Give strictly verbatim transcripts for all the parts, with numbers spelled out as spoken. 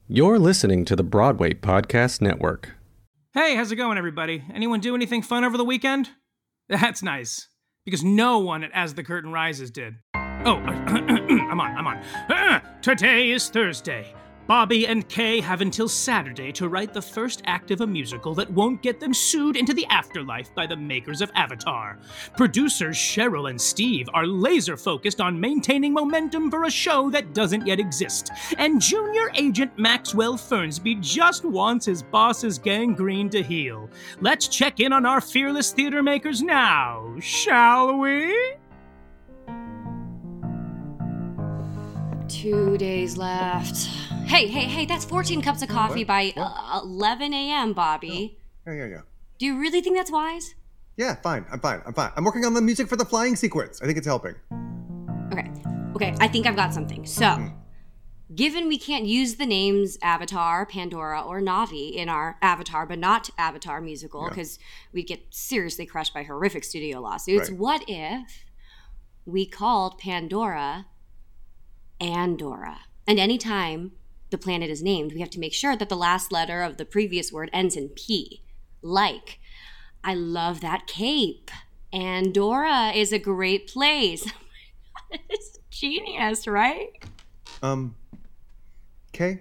You're listening to the Broadway Podcast Network. Hey, how's it going, everybody? Anyone do anything fun over the weekend? That's nice, because no one at As the Curtain Rises did. Oh, I'm on, I'm on. Uh, today is Thursday. Bobby and Kay have until Saturday to write the first act of a musical that won't get them sued into the afterlife by the makers of Avatar. Producers Cheryl and Steve are laser-focused on maintaining momentum for a show that doesn't yet exist. And junior agent Maxwell Fernsby just wants his boss's gangrene to heal. Let's check in on our fearless theater makers now, shall we? Two days left. Hey, hey, hey, that's fourteen cups of coffee What? by What? uh, eleven a.m., Bobby. Oh. Yeah, yeah, yeah. Do you really think that's wise? Yeah, fine. I'm fine. I'm fine. I'm working on the music for the flying sequence. I think it's helping. Okay, okay, I think I've got something. So, Mm. given we can't use the names Avatar, Pandora, or Na'vi in our Avatar, but not Avatar musical, because we'd get seriously crushed by horrific studio lawsuits, Right. what if we called Pandora Andorra? And anytime the planet is named, we have to make sure that the last letter of the previous word ends in P. Like, I love that cape. Andorra is a great place. It's genius, right? Um, Kay,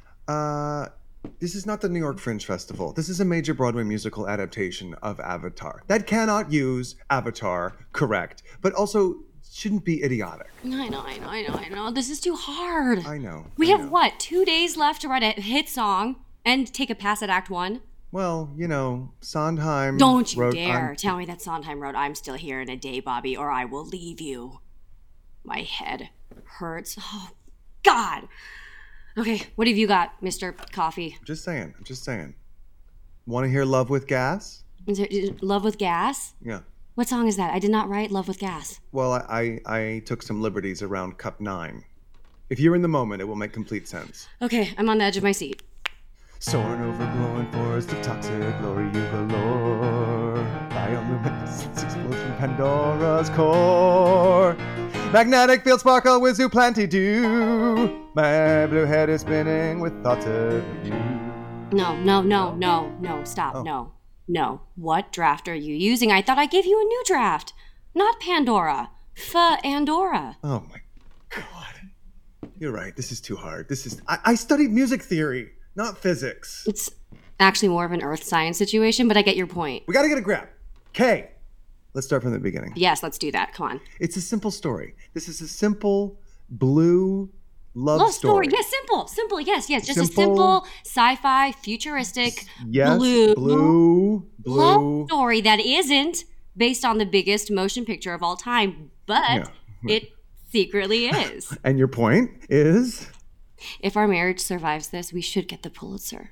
uh, this is not the New York Fringe Festival. This is a major Broadway musical adaptation of Avatar that cannot use Avatar correct, but also shouldn't be idiotic. I know, I know, I know, I know. This is too hard. I know. We I have know. what, two days left to write a hit song and take a pass at Act One? Well, you know, Sondheim. Don't you wrote dare on- tell me that Sondheim wrote I'm Still Here in a Day, Bobby, or I will leave you. My head hurts. Oh, God. Okay, what have you got, Mister Coffee? I'm just saying. I'm just saying. Want to hear "Love with Gas"? Is it is it Love with Gas? Yeah. What song is that? I did not write Love with Gas. Well, I, I I took some liberties around Cup Nine. If you're in the moment, it will make complete sense. Okay, I'm on the edge of my seat. Soaring over glowing forest of toxic glory you galore. Bioluminescence explodes from Pandora's core. Magnetic field sparkle with zooplanty dew. My blue head is spinning with thoughts of you. No, no, no, no, no, stop, Oh. no, no. What draft are you using? I thought I gave you a new draft. Not Pandora. F-Andorra. Oh my god. You're right. This is too hard. This is. I, I studied music theory, not physics. It's actually more of an earth science situation, but I get your point. We gotta get a grab. K. Let's start from the beginning. Yes, let's do that. Come on. It's a simple story. This is a simple blue love, Love story. story. Yes, simple. Simple. Yes, yes. Just Simple. a simple sci-fi, futuristic, Yes, blue, blue, blue. love story that isn't based on the biggest motion picture of all time, but Yeah. it secretly is. And your point is? If our marriage survives this, we should get the Pulitzer.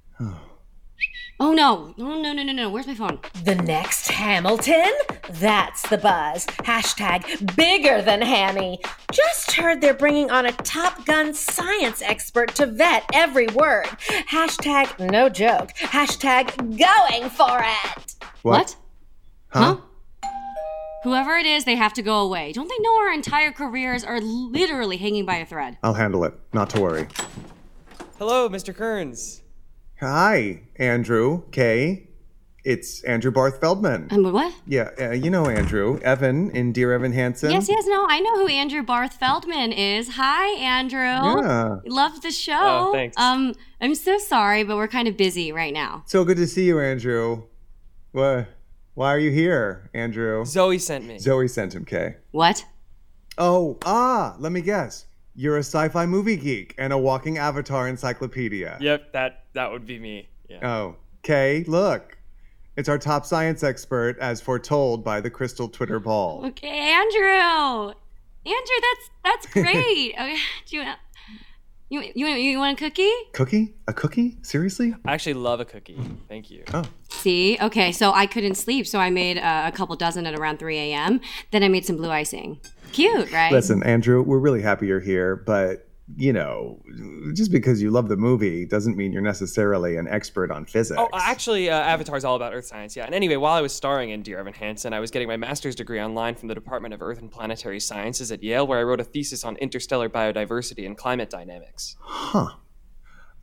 Oh no. No, no, no, no, no. Where's my phone? The next Hamilton? That's the buzz. Hashtag bigger than Hammy. Just heard they're bringing on a Top Gun science expert to vet every word. Hashtag no joke. Hashtag going for it. What? Huh? Whoever it is, they have to go away. Don't they know our entire careers are literally hanging by a thread? I'll handle it. Not to worry. Hello, Mister Kearns. Hi, Andrew. K. It's Andrew Barth Feldman. Um, what? Yeah, uh, you know Andrew. Evan in Dear Evan Hansen. Yes, yes, no, I know who Andrew Barth Feldman is. Hi, Andrew. Yeah. Love the show. Oh, thanks. Um, I'm so sorry, but we're kind of busy right now. So good to see you, Andrew. What? Why are you here, Andrew? Zoe sent me. Zoe sent him, K. What? Oh, ah, let me guess. You're a sci-fi movie geek and a walking Avatar encyclopedia. Yep, that that would be me. Yeah. Oh, Kay, look. It's our top science expert as foretold by the crystal Twitter ball. Okay, Andrew. Andrew, that's that's great. Okay, do you want you you you want a cookie? Cookie? A cookie? Seriously? I actually love a cookie. Thank you. Oh. See, okay, so I couldn't sleep, so I made uh, a couple dozen at around three a.m. Then I made some blue icing. Cute, right? Listen, Andrew, we're really happy you're here, but, you know, just because you love the movie doesn't mean you're necessarily an expert on physics. Oh, actually, uh, Avatar's all about Earth science, yeah. And anyway, while I was starring in Dear Evan Hansen, I was getting my master's degree online from the Department of Earth and Planetary Sciences at Yale, where I wrote a thesis on interstellar biodiversity and climate dynamics. Huh.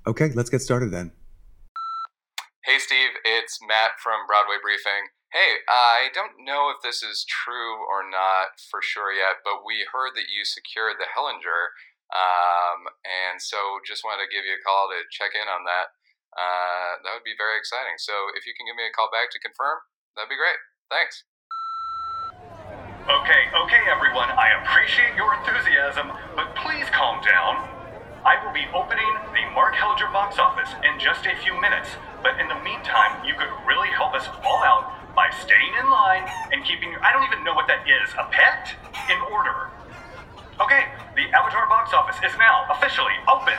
Okay, let's get started then. Hey Steve, it's Matt from Broadway Briefing. Hey, I don't know if this is true or not for sure yet, but we heard that you secured the Hellinger, um, and so just wanted to give you a call to check in on that. Uh, that would be very exciting. So if you can give me a call back to confirm, that'd be great. Thanks. Okay, okay everyone, I appreciate your enthusiasm, but please calm down. I will be opening the Mark Hellinger box office in just a few minutes, but in the meantime, you could really help us all out by staying in line and keeping your, I don't even know what that is, a pet? In order. Okay, the Avatar box office is now officially open.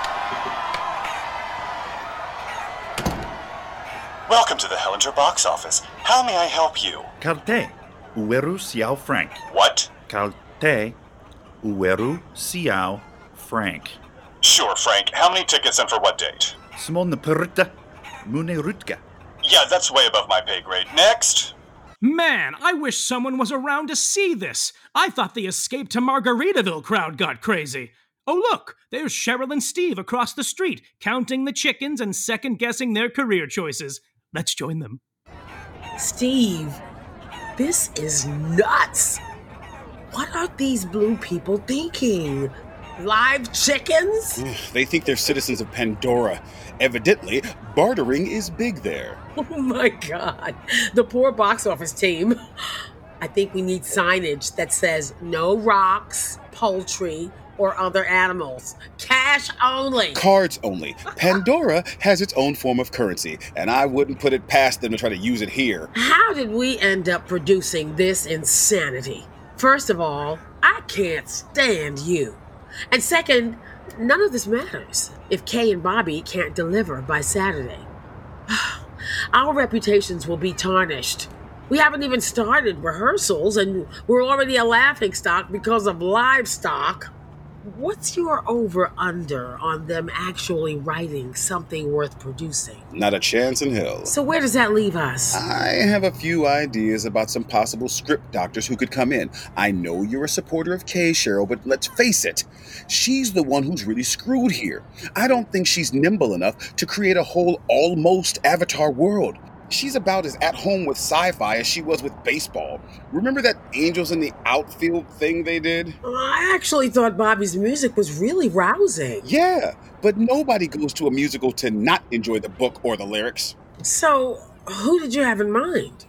Welcome to the Hellinger box office. How may I help you? Kalte, Uweru Siao Frank. What? Kalte, Uweru Siao Frank. Sure, Frank. How many tickets and for what date? Simon Perutta, Mune Rutka. Yeah, that's way above my pay grade. Next. Man, I wish someone was around to see this. I thought the Escape to Margaritaville crowd got crazy. Oh, look, there's Cheryl and Steve across the street, counting the chickens and second-guessing their career choices. Let's join them. Steve, this is nuts. What are these blue people thinking? Live chickens? They think they're citizens of Pandora. Evidently, bartering is big there. Oh my God. The poor box office team. I think we need signage that says no rocks, poultry, or other animals. Cash only. Cards only. Pandora has its own form of currency, and I wouldn't put it past them to try to use it here. How did we end up producing this insanity? First of all, I can't stand you. And second, none of this matters if Kay and Bobby can't deliver by Saturday. Our reputations will be tarnished. We haven't even started rehearsals, and we're already a laughingstock because of livestock. What's your over-under on them actually writing something worth producing? Not a chance in hell. So where does that leave us? I have a few ideas about some possible script doctors who could come in. I know you're a supporter of Kay, Cheryl, but let's face it. She's the one who's really screwed here. I don't think she's nimble enough to create a whole almost Avatar world. She's about as at home with sci-fi as she was with baseball. Remember that Angels in the Outfield thing they did? I actually thought Bobby's music was really rousing. Yeah, but nobody goes to a musical to not enjoy the book or the lyrics. So, who did you have in mind?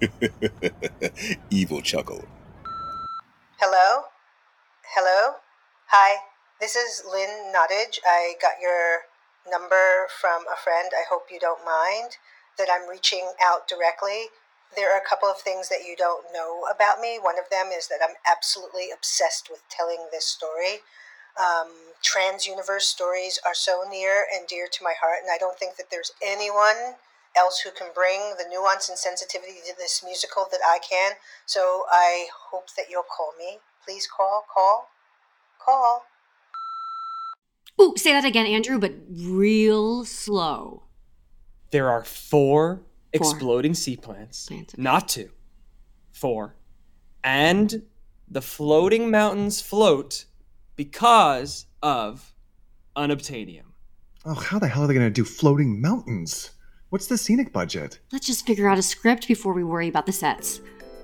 Evil chuckle. Hello? Hello? Hi, this is Lynn Nottage. I got your number from a friend. I hope you don't mind that I'm reaching out directly. There are a couple of things that you don't know about me. One of them is that I'm absolutely obsessed with telling this story. Um, trans-universe stories are so near and dear to my heart, and I don't think that there's anyone else who can bring the nuance and sensitivity to this musical that I can. So I hope that you'll call me. Please call, call, call. Ooh, say that again, Andrew, but real slow. There are four, Four. exploding sea plants, Plants, okay. not two, four. And the floating mountains float because of unobtainium. Oh, how the hell are they going to do floating mountains? What's the scenic budget? Let's just figure out a script before we worry about the sets.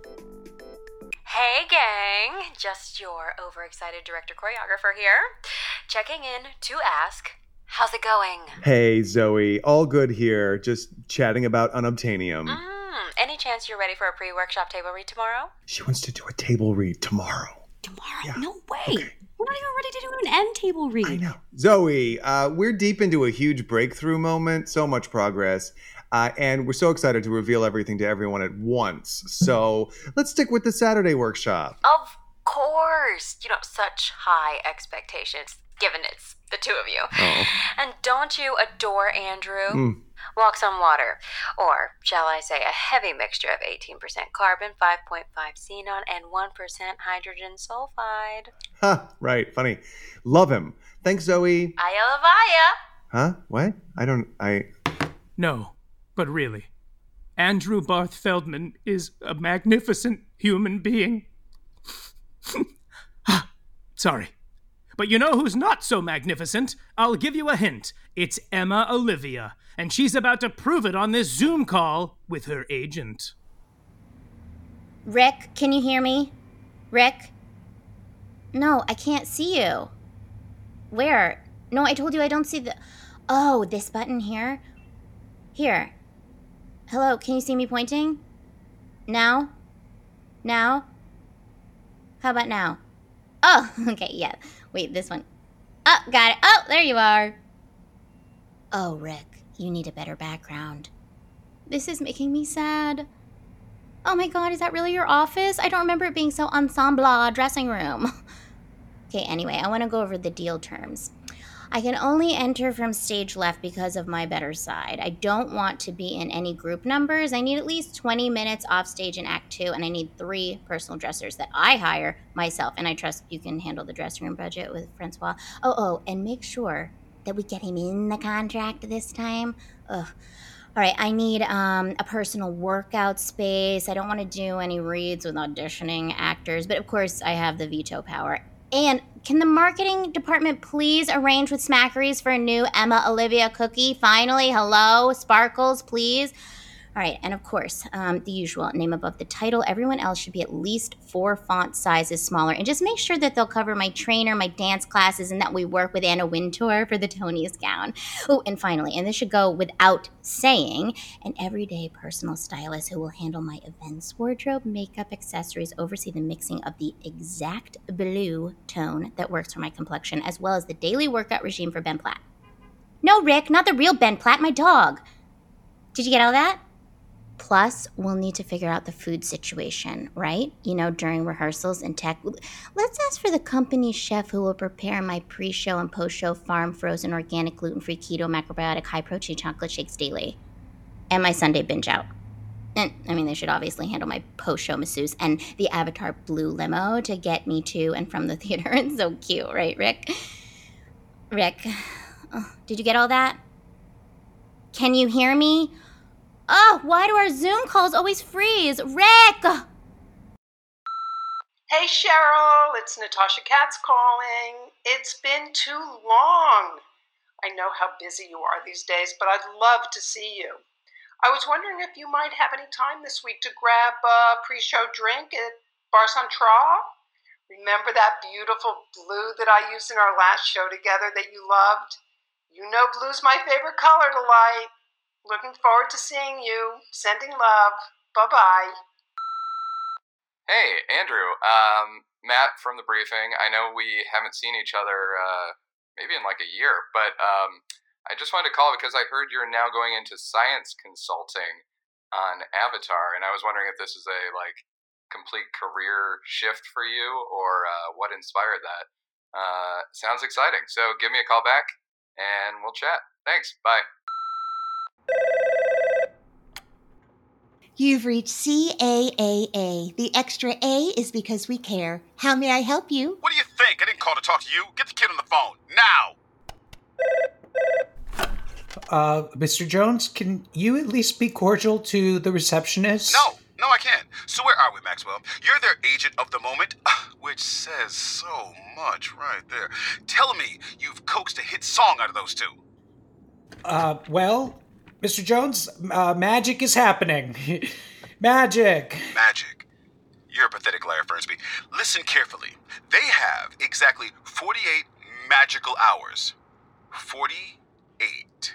Hey gang, just your overexcited director-choreographer here, checking in to ask, how's it going? Hey, Zoe. All good here. Just chatting about unobtainium. Mm, any chance you're ready for a pre-workshop table read tomorrow? She wants to do a table read tomorrow. Tomorrow? Yeah. No way. Okay. We're not even ready to do an end table read. I know. Zoe, uh, we're deep into a huge breakthrough moment. So much progress. Uh, and we're so excited to reveal everything to everyone at once. So let's stick with the Saturday workshop. Of course. You know, such high expectations, given it's the two of you. Oh. And don't you adore Andrew? Mm. Walks on water. Or, shall I say, a heavy mixture of eighteen percent carbon, five point five xenon, and one percent hydrogen sulfide. Huh, right. Funny. Love him. Thanks, Zoe. Aya Lavaya. Huh? What? I don't... I... No, but really, Andrew Barth Feldman is a magnificent human being. Sorry. But you know who's not so magnificent? I'll give you a hint. It's Emma Olivia, and she's about to prove it on this Zoom call with her agent. Rick, can you hear me? Rick? No, I can't see you. Where? No, I told you I don't see the... Oh, this button here? Here. Hello, can you see me pointing? Now? Now? How about now? Oh, okay, yeah. Wait, this one. Oh, got it. Oh, there you are. Oh, Rick, you need a better background. This is making me sad. Oh my god, is that really your office? I don't remember it being so ensemble dressing room. Okay, anyway, I want to go over the deal terms. I can only enter from stage left because of my better side. I don't want to be in any group numbers. I need at least twenty minutes off stage in Act Two, and I need three personal dressers that I hire myself. And I trust you can handle the dressing room budget with Francois. Oh, oh, and make sure that we get him in the contract this time. Ugh. All right, I need um, a personal workout space. I don't want to do any reads with auditioning actors, but of course I have the veto power. And can the marketing department please arrange with Smackeries for a new Emma Olivia cookie? Finally, hello, Sparkles, please. All right, and of course, um, the usual name above the title. Everyone else should be at least four font sizes smaller. And just make sure that they'll cover my trainer, my dance classes, and that we work with Anna Wintour for the Tony's gown. Oh, and finally, and this should go without saying, an everyday personal stylist who will handle my events, wardrobe, makeup, accessories, oversee the mixing of the exact blue tone that works for my complexion, as well as the daily workout regime for Ben Platt. No, Rick, not the real Ben Platt, my dog. Did you get all that? Plus, we'll need to figure out the food situation, right? You know, during rehearsals and tech. Let's ask for the company chef who will prepare my pre-show and post-show farm frozen organic gluten-free keto macrobiotic high-protein chocolate shakes daily. And my Sunday binge out. And, I mean, they should obviously handle my post-show masseuse and the Avatar blue limo to get me to and from the theater. It's so cute, right, Rick? Rick, oh, did you get all that? Can you hear me? Oh, why do our Zoom calls always freeze? Rick! Hey, Cheryl, it's Natasha Katz calling. It's been too long. I know how busy you are these days, but I'd love to see you. I was wondering if you might have any time this week to grab a pre-show drink at Bar Central. Remember that beautiful blue that I used in our last show together that you loved? You know blue's my favorite color to light. Looking forward to seeing you. Sending love. Bye-bye. Hey, Andrew. Um, Matt from the briefing. I know we haven't seen each other uh, maybe in like a year, but um, I just wanted to call because I heard you're now going into science consulting on Avatar, and I was wondering if this is a like complete career shift for you or uh, what inspired that. Uh, sounds exciting. So give me a call back and we'll chat. Thanks. Bye. You've reached C A A A. The extra A is because we care. How may I help you? What do you think? I didn't call to talk to you. Get the kid on the phone, now! Uh, Mister Jones, can you at least be cordial to the receptionist? No, no I can't. So where are we, Maxwell? You're their agent of the moment, which says so much right there. Tell me you've coaxed a hit song out of those two. Uh, well... Mister Jones, uh, magic is happening. Magic. Magic. You're a pathetic liar, Fernsby. Listen carefully. They have exactly forty-eight magical hours. forty-eight.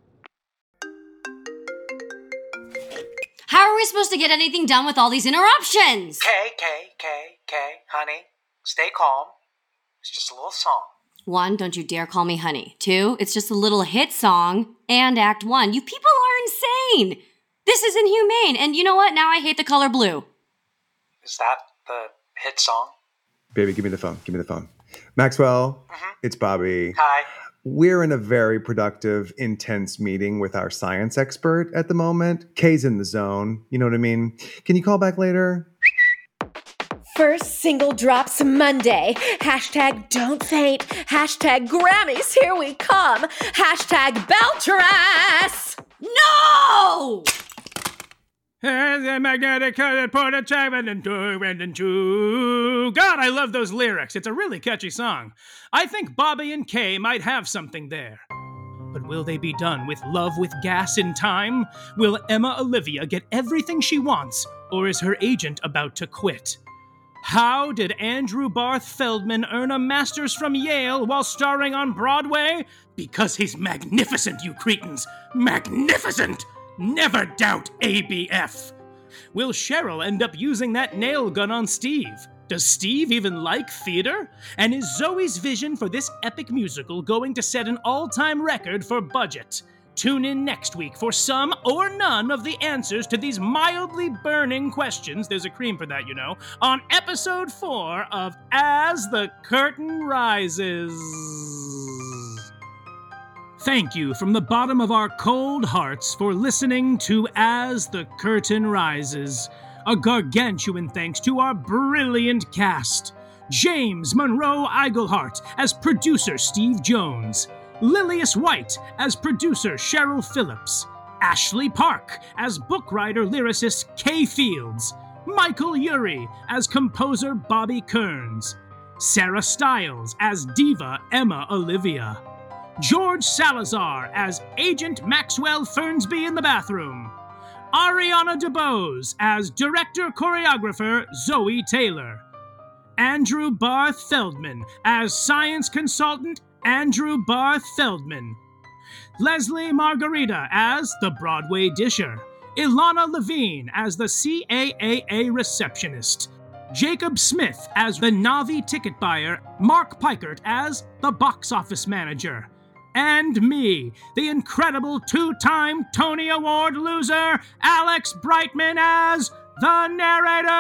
How are we supposed to get anything done with all these interruptions? K, K, K, K, honey, stay calm. It's just a little song. One, don't you dare call me honey. Two, it's just a little hit song. And act one, you people are insane. This is inhumane. And you know what? Now I hate the color blue. Is that the hit song? Baby, give me the phone. Give me the phone. Maxwell, mm-hmm. It's Bobby. Hi. We're in a very productive, intense meeting with our science expert at the moment. Kay's in the zone. You know what I mean? Can you call back later? First single drops Monday. Hashtag don't faint. Hashtag Grammys, here we come. Hashtag Beltress. No! The magnetic port of Chapman and and two. God, I love those lyrics. It's a really catchy song. I think Bobby and Kay might have something there. But will they be done with love with gas in time? Will Emma Olivia get everything she wants, or is her agent about to quit? How did Andrew Barth Feldman earn a master's from Yale while starring on Broadway? Because he's magnificent, you cretins! Magnificent! Never doubt A B F! Will Cheryl end up using that nail gun on Steve? Does Steve even like theater? And is Zoe's vision for this epic musical going to set an all-time record for budget? Tune in next week for some or none of the answers to these mildly burning questions, there's a cream for that, you know, on episode four of As the Curtain Rises. Thank you from the bottom of our cold hearts for listening to As the Curtain Rises. A gargantuan thanks to our brilliant cast. James Monroe Eigelhart as producer Steve Jones. Lilius White as producer Cheryl Phillips. Ashley Park as book writer lyricist Kay Fields. Michael Urie as composer Bobby Kearns. Sarah Stiles as diva Emma Olivia. George Salazar as Agent Maxwell Fernsby in the bathroom. Ariana DeBose as director-choreographer Zoe Taylor. Andrew Barth Feldman as science consultant Andrew Barth Feldman. Leslie Margarita as the Broadway Disher. Ilana Levine as the C A A A receptionist. Jacob Smith as the Navi ticket buyer. Mark Pikert as the box office manager. And me, the incredible two-time Tony Award loser, Alex Brightman as the narrator!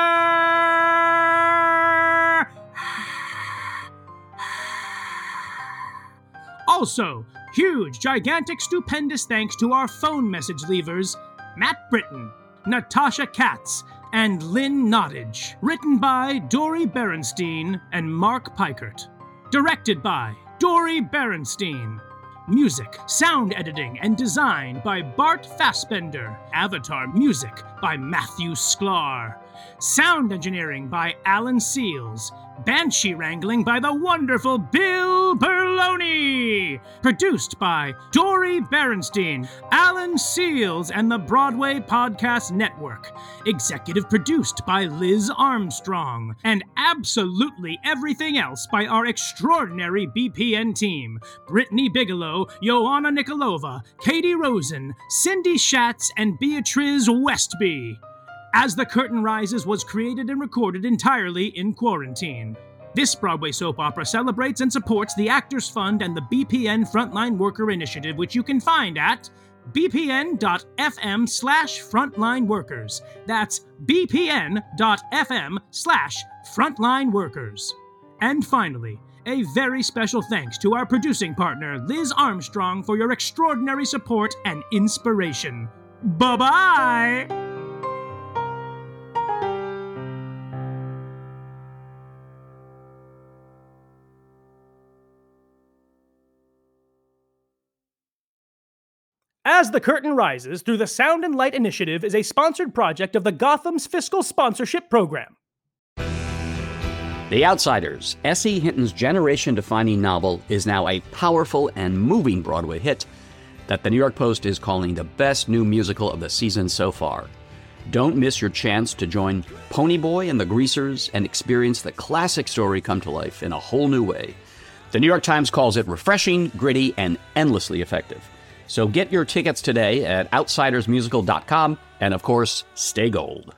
Also, huge, gigantic, stupendous thanks to our phone message leavers, Matt Britton, Natasha Katz, and Lynn Nottage. Written by Dory Berenstein and Mark Pikert. Directed by Dory Berenstein. Music, sound editing, and design by Bart Fassbender. Avatar music by Matthew Sklar. Sound engineering by Alan Seals. Banshee wrangling by the wonderful Bill Berloni. Produced by Dory Berenstein, Alan Seals, and the Broadway Podcast Network. Executive produced by Liz Armstrong. And absolutely everything else by our extraordinary B P N team. Brittany Bigelow, Joanna Nikolova, Katie Rosen, Cindy Schatz, and Beatriz Westby. As the Curtain Rises was created and recorded entirely in quarantine. This Broadway soap opera celebrates and supports the Actors Fund and the B P N Frontline Worker Initiative, which you can find at bpn.fm slash frontline workers. That's bpn.fm slash frontline workers. And finally, a very special thanks to our producing partner, Liz Armstrong, for your extraordinary support and inspiration. Bye-bye! As the Curtain Rises Through the Sound and Light Initiative is a sponsored project of the Gotham's Fiscal Sponsorship Program. The Outsiders, S E. Hinton's generation-defining novel, is now a powerful and moving Broadway hit that the New York Post is calling the best new musical of the season so far. Don't miss your chance to join Ponyboy and the Greasers and experience the classic story come to life in a whole new way. The New York Times calls it refreshing, gritty, and endlessly effective. So get your tickets today at outsiders musical dot com, and of course, stay gold.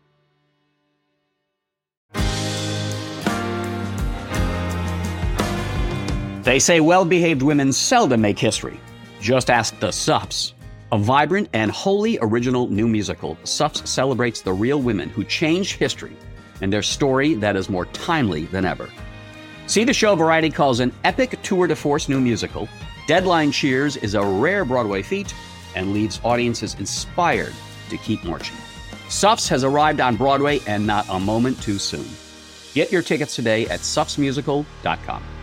They say well-behaved women seldom make history. Just ask the Suffs. A vibrant and wholly original new musical, Suffs celebrates the real women who changed history and their story that is more timely than ever. See the show Variety calls an epic tour de force new musical. Deadline cheers is a rare Broadway feat and leaves audiences inspired to keep marching. Suffs has arrived on Broadway and not a moment too soon. Get your tickets today at suffs musical dot com.